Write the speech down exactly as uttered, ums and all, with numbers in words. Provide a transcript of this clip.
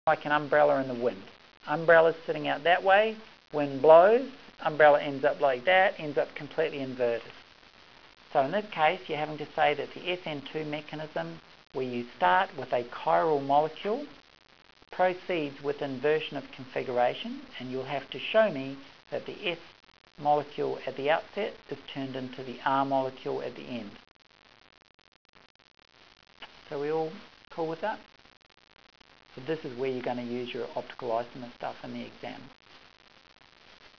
like an umbrella in the wind. Umbrella's sitting out that way, wind blows, umbrella ends up like that, ends up completely inverted. So in this case, you're having to say that the S N two mechanism, where you start with a chiral molecule, proceeds with inversion of configuration, and you'll have to show me that the S molecule at the outset is turned into the R molecule at the end. So we all cool with that? So this is where you're going to use your optical isomer stuff in the exam.